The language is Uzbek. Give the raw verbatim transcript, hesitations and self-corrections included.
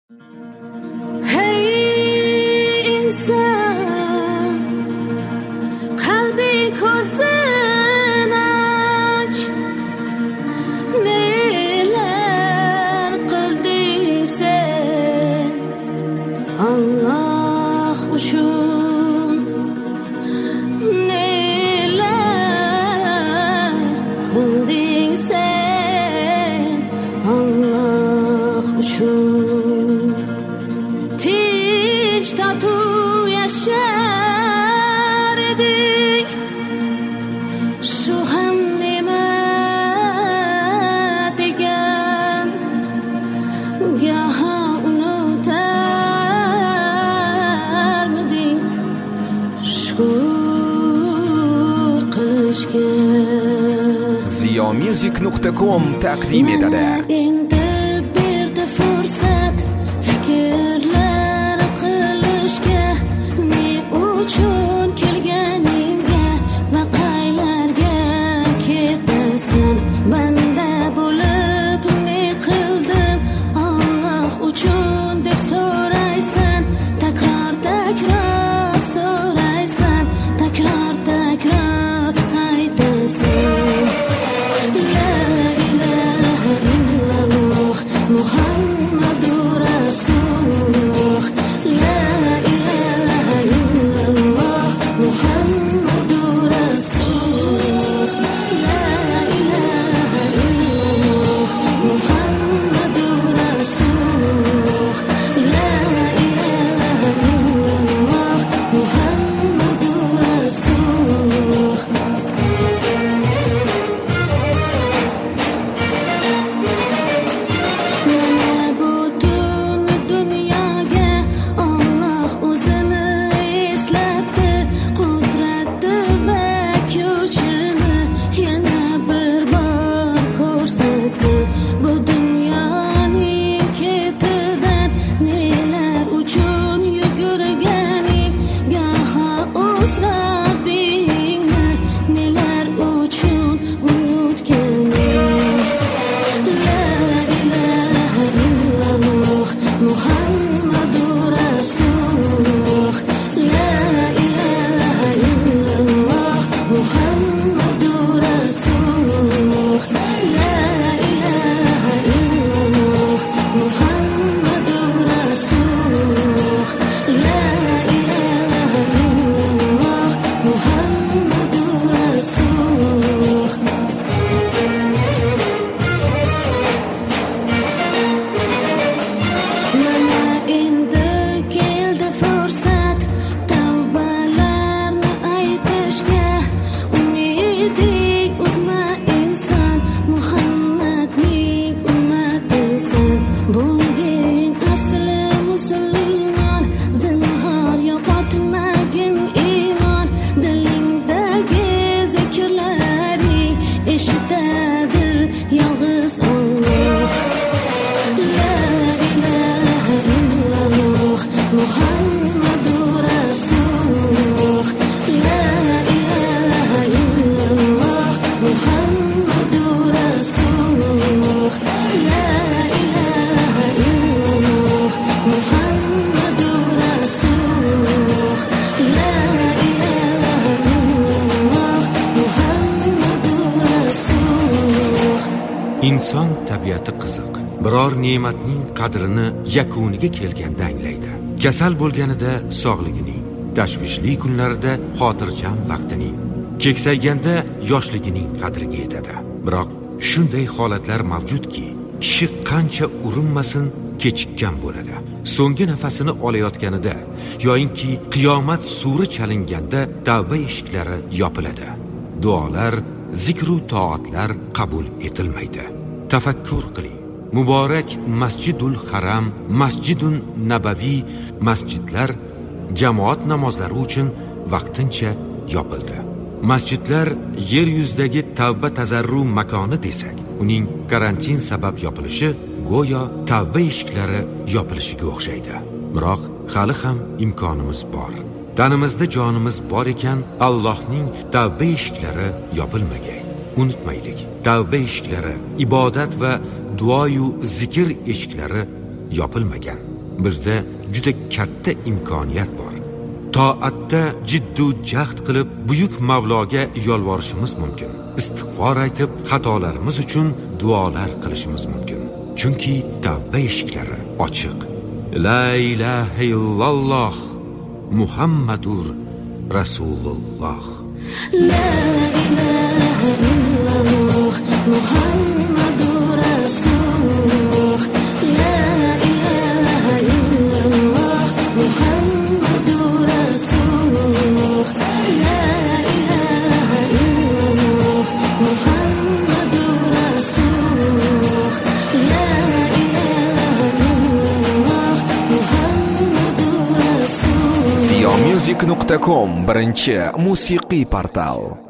Hey inson, qalbi ko'zin och, nelar qilding sen Alloh uchun, nelar qilding sen Alloh uchun. Tinch totuv yashar edik, shu ham ne'mat ekan, goho unutarmiding shukr qilishga. ziyomusic nuqta com taqdim etadi. Endi berdi fursat fikrlar qilishga, ne uchun kelganingga va qaylarga ketasan. Banda bo'lib ne qildim Alloh uchun deb so'raysan, takror takror so'raysan, takror takror aytasan. La ilaha illalloh Muhammadur Rasululloh. La ilaha illalloh Muhammadur Rasululloh. La ilaha illalloh Muhammadur Rasululloh. La ilaha illalloh Muhammadur Rasululloh. Mana butun dunyoga Alloh o'zini eslatdi, qudratni va kuchini yana bir bor ko'rsatdi. Bu dunyoning ketidan nelar uchun yugurganing, goho o'z Robbingni nelar uchun unutganing. La ilaha illalloh Muhammadur Rasululloh. La ilaha illalloh Muhammadur Rasululloh. La ilaha illalloh Muhammadur Rasululloh. La ilaha illalloh Muhammadur Rasululloh. Mana endi keldi fursat tavbalarni aytishga. Umiding uzma inson, Muhammadning ummatisan. Bo'lgin asli musulmon, zinhor yo'qotmagin iymon. Dilingdagi zikrlaring eshitadi yolg'iz Alloh. La ilaha illalloh Muhammadur Rasululloh. La ilaha illalloh Muhammadur Rasululloh. La ilaha illalloh Muhammadur Rasululloh. La ilaha illalloh Muhammadur Rasululloh. Inson tabiati qiziq. Biror ne'matning qadrini yakuniga kelganda anglaydi. Kasal bo'lganida sog'ligining, tashvishli kunlarida xotirjam vaqtining, keksayganda yoshligining qadriga yetadi. Biroq shunday holatlar mavjudki, kishi qancha urinmasin kechikkan bo'ladi. So'nggi nafasini olayotganida yoinki qiyomat suri chalinganda tavba eshiklari yopiladi. Duolar, zikru toatlar qabul etilmaydi. Tafakkur qiling. Muborak Masjidul Haram, Masjidun Nabaviy masjidlar jamoat namozlari uchun vaqtincha yopildi. Masjidlar yer yuzidagi tavba tazarru makoni desak, uning karantin sabab yopilishi go'yo tavba eshiklari yopilishiga o'xshaydi. Biroq hali ham imkonimiz bor. Tanimizda jonimiz bor ekan, Allohning tavba eshiklari yopilmagay. Unutmaylik, tavba eshiklari, ibodat va duoyu zikr eshiklari yopilmagan. bizda juda katta imkoniyat bor. Toatda jiddu jahd qilib buyuk Mavloga yolvorishimiz mumkin. Istig'for aytib, xatolarimiz uchun duolar qilishimiz mumkin. Chunki tavba eshiklari ochiq. La ilaha illalloh Muhammadur Rasululloh. La ilaha illalloh Muhammadur Rasululloh. La ilaha illalloh Muhammadur Rasululloh. La ilaha illalloh Muhammadur Rasululloh. La ilaha illalloh Muhammadur Rasululloh. Ziyomusic nuqta com birinchi musiqiy portal.